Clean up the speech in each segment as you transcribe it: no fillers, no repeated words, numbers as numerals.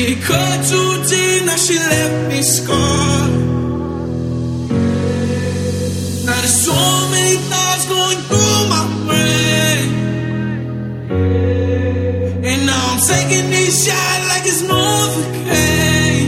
cut too deep, now she left me scarred. Now there's so many thoughts going through my brain, and now I'm taking these shots like it's Novocaine.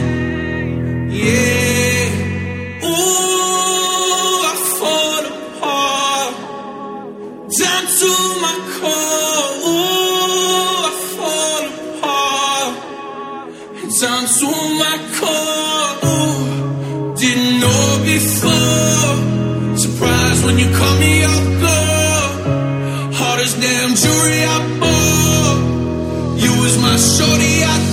Yeah, ooh, I fall apart, down to my core. Ooh, I fall apart, down to my core. Ooh, didn't know before. Surprised when you call me off guard. Hardest damn jewelry I bought. You was my shorty, I